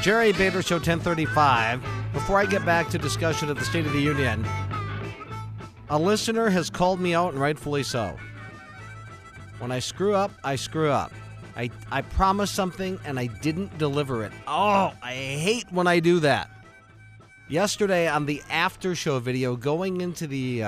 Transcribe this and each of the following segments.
Jerry Bader Show 1035. Before I get back to discussion of the State of the Union, a listener has called me out, and rightfully so. When I screw up, I screw up. I promised something and I didn't deliver it. Oh, I hate when I do that. Yesterday on the after show video, going into the...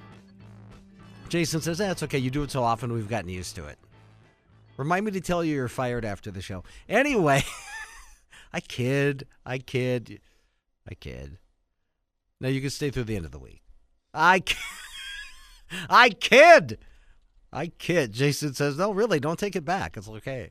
Jason says, it's okay, you do it so often, we've gotten used to it. Remind me to tell you you're fired after the show. Anyway, I kid. Now you can stay through the end of the week. I kid. Jason says, no, really, don't take it back. It's okay.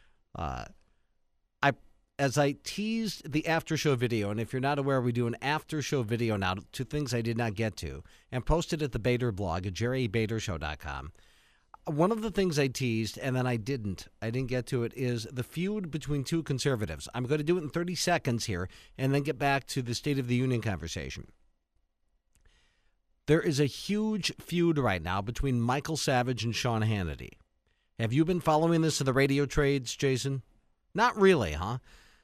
As I teased the after show video, and if you're not aware, we do an after show video now to things I did not get to, and posted at the Bader blog at jerrybadershow.com. One of the things I teased, and then I didn't get to it, is the feud between two conservatives. I'm going to do it in 30 seconds here, and then get back to the State of the Union conversation. There is a huge feud right now between Michael Savage and Sean Hannity. Have you been following this in the radio trades, Jason? Not really, huh?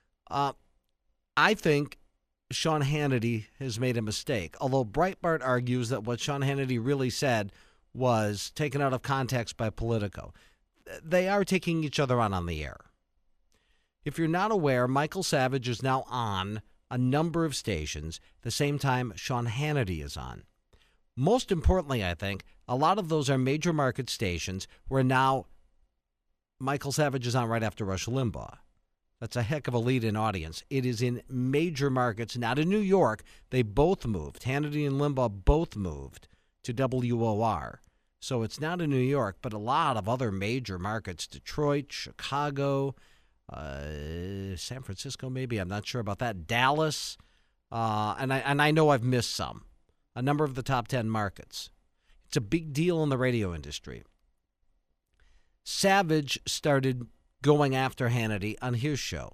I think Sean Hannity has made a mistake, although Breitbart argues that what Sean Hannity really said was taken out of context by Politico. They are taking each other on the air. If you're not aware, Michael Savage is now on a number of stations the same time Sean Hannity is on. Most importantly, I think, a lot of those are major market stations where now Michael Savage is on right after Rush Limbaugh. That's a heck of a lead-in audience. It is in major markets, not in New York. They both moved. Hannity and Limbaugh both moved to WOR. So it's not in New York, but a lot of other major markets, Detroit, Chicago, San Francisco maybe. I'm not sure about that. Dallas. And I know I've missed some. A number of the top 10 markets. It's a big deal in the radio industry. Savage started going after Hannity on his show.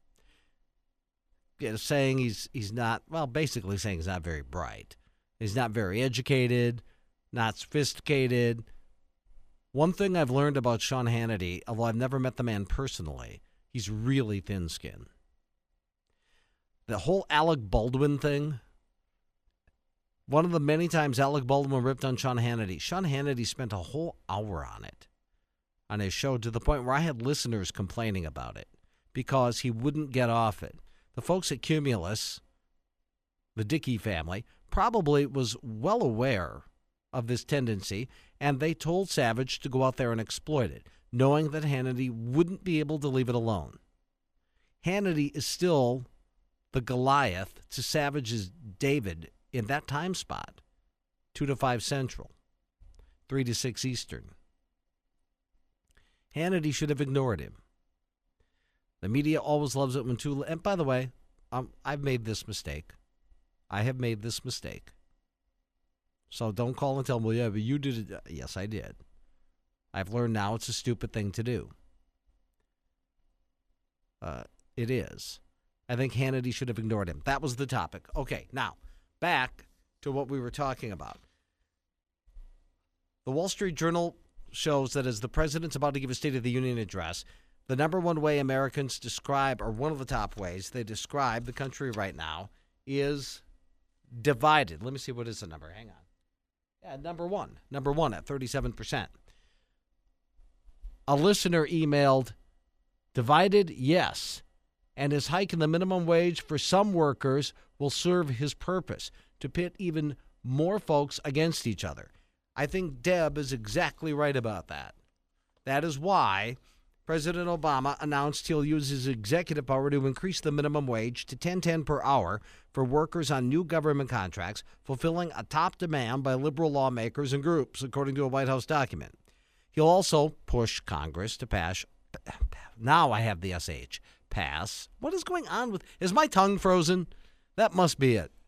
Saying he's not, well, basically saying he's not very bright. He's not very educated, not sophisticated. One thing I've learned about Sean Hannity, although I've never met the man personally, he's really thin-skinned. The whole Alec Baldwin thing, one of the many times Alec Baldwin ripped on Sean Hannity spent a whole hour on it, on his show, to the point where I had listeners complaining about it because he wouldn't get off it. The folks at Cumulus, the Dickey family, probably was well aware of this tendency, and they told Savage to go out there and exploit it, knowing that Hannity wouldn't be able to leave it alone. Hannity is still the Goliath to Savage's David in that time spot, 2 to 5 Central, 3 to 6 Eastern. Hannity should have ignored him. The media always loves it when two... And by the way, I've made this mistake. I have made this mistake. So don't call and tell me, yeah, but you did it. Yes, I did. I've learned now it's a stupid thing to do. It is. I think Hannity should have ignored him. That was the topic. Okay, now, back to what we were talking about. The Wall Street Journal shows that as the president's about to give a State of the Union address, the number one way Americans describe, or one of the top ways they describe the country right now, is divided. Let me see, what is the number? Hang on. Yeah, number one at 37%. A listener emailed, divided, yes, and his hike in the minimum wage for some workers will serve his purpose, to pit even more folks against each other. I think Deb is exactly right about that. That is why President Obama announced he'll use his executive power to increase the minimum wage to $10.10 per hour for workers on new government contracts, fulfilling a top demand by liberal lawmakers and groups, according to a White House document. He'll also push Congress to pass. Now I have the SH. Pass. What is going on with... Is my tongue frozen? That must be it.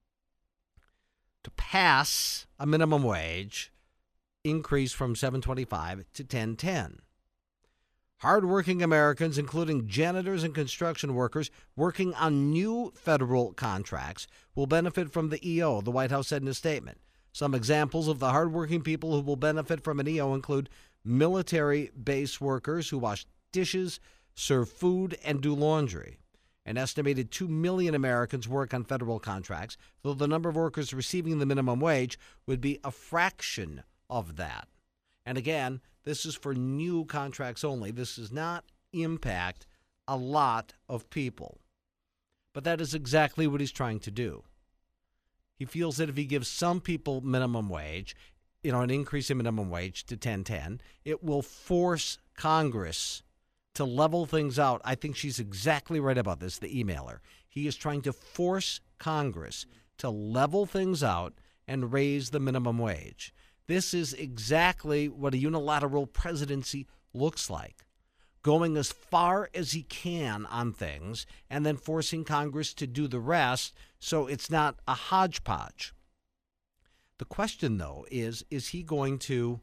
To pass a minimum wage increase from $7.25 to $10.10. Hardworking Americans, including janitors and construction workers working on new federal contracts, will benefit from the EO, the White House said in a statement. Some examples of the hardworking people who will benefit from an EO include military base workers who wash dishes, serve food, and do laundry. An estimated 2 million Americans work on federal contracts, though the number of workers receiving the minimum wage would be a fraction of that. And again, this is for new contracts only. This does not impact a lot of people. But that is exactly what he's trying to do. He feels that if he gives some people minimum wage, an increase in minimum wage to $10.10, it will force Congress to level things out. I think she's exactly right about this, the emailer. He is trying to force Congress to level things out and raise the minimum wage. This is exactly what a unilateral presidency looks like. Going as far as he can on things and then forcing Congress to do the rest so it's not a hodgepodge. The question, though, is he going to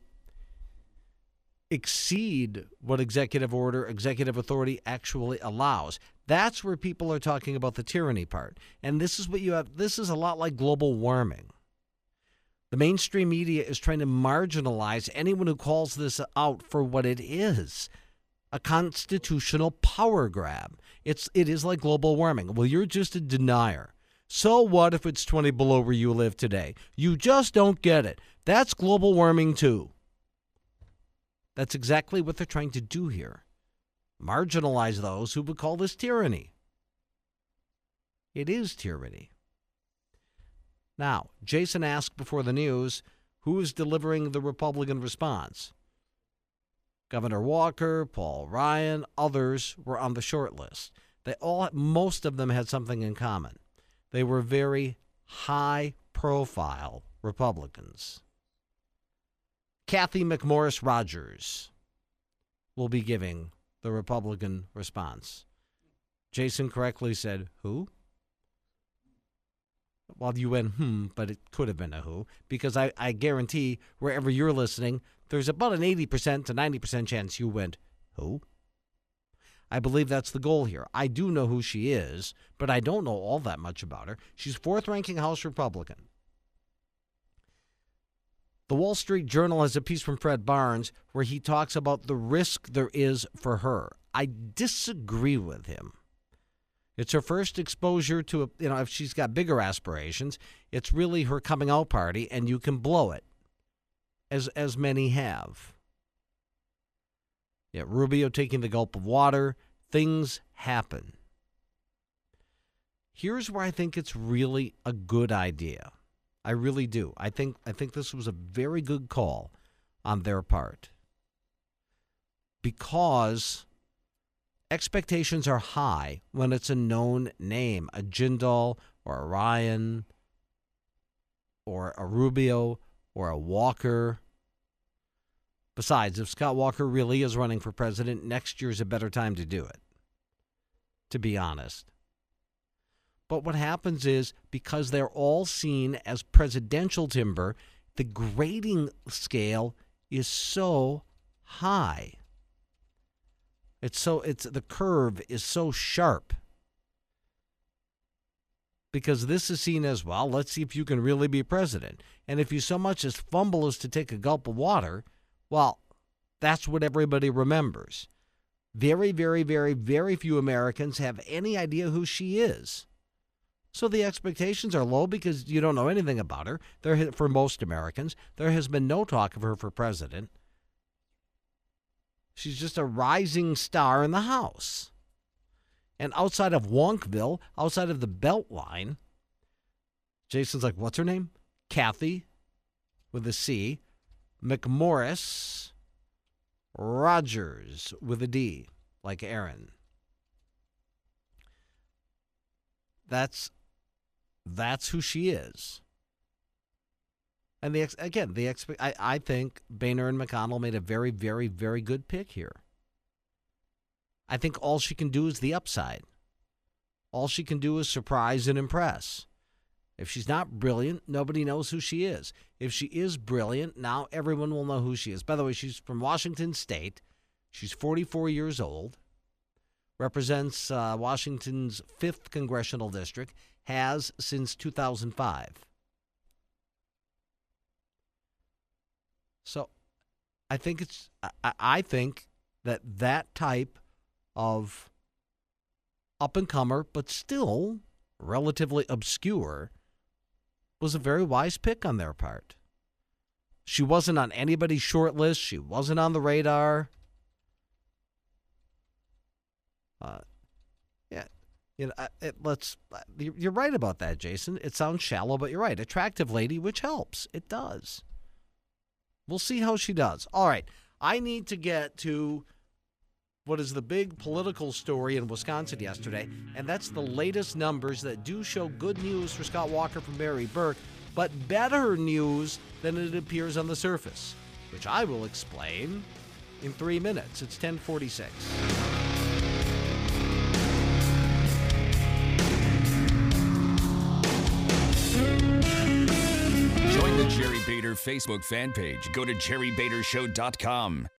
exceed what executive order, executive authority actually allows? That's where people are talking about the tyranny part. And this is what you have. This is a lot like global warming. The mainstream media is trying to marginalize anyone who calls this out for what it is. A constitutional power grab. It is like global warming. Well, you're just a denier. So what if it's 20 below where you live today? You just don't get it. That's global warming too. That's exactly what they're trying to do here. Marginalize those who would call this tyranny. It is tyranny. Now, Jason asked before the news, who is delivering the Republican response? Governor Walker, Paul Ryan, others were on the short list. Most of them had something in common. They were very high-profile Republicans. Kathy McMorris Rodgers will be giving the Republican response. Jason correctly said, who? Well, you went, but it could have been a who, because I guarantee wherever you're listening, there's about an 80% to 90% chance you went, who? I believe that's the goal here. I do know who she is, but I don't know all that much about her. She's fourth-ranking House Republican. The Wall Street Journal has a piece from Fred Barnes where he talks about the risk there is for her. I disagree with him. It's her first exposure to, if she's got bigger aspirations, it's really her coming out party, and you can blow it, as many have. Yeah, Rubio taking the gulp of water. Things happen. Here's where I think it's really a good idea. I really do. I think this was a very good call on their part, because expectations are high when it's a known name, a Jindal or a Ryan or a Rubio or a Walker. Besides, if Scott Walker really is running for president, next year's a better time to do it, to be honest. But what happens is, because they're all seen as presidential timber, the grading scale is so high. The curve is so sharp, because this is seen as, well, let's see if you can really be president. And if you so much as fumble as to take a gulp of water, well, that's what everybody remembers. Very, very, very, very few Americans have any idea who she is. So the expectations are low because you don't know anything about her. For most Americans, there has been no talk of her for president. She's just a rising star in the House. And outside of Wonkville, outside of the Beltline, Jason's like, what's her name? Kathy, with a C, McMorris Rodgers, with a D, like Aaron. That's who she is. And I think Boehner and McConnell made a very, very, very good pick here. I think all she can do is the upside. All she can do is surprise and impress. If she's not brilliant, nobody knows who she is. If she is brilliant, now everyone will know who she is. By the way, she's from Washington State. She's 44 years old, represents Washington's 5th Congressional District, has since 2005. So I think that type of up-and-comer, but still relatively obscure, was a very wise pick on their part. She wasn't on anybody's short list. She wasn't on the radar. You're right about that, Jason. It sounds shallow, but you're right. Attractive lady, which helps. It does. We'll see how she does. All right. I need to get to what is the big political story in Wisconsin yesterday, and that's the latest numbers that do show good news for Scott Walker from Mary Burke, but better news than it appears on the surface, which I will explain in 3 minutes. It's 10:46. Join the Jerry Bader Facebook fan page. Go to jerrybadershow.com.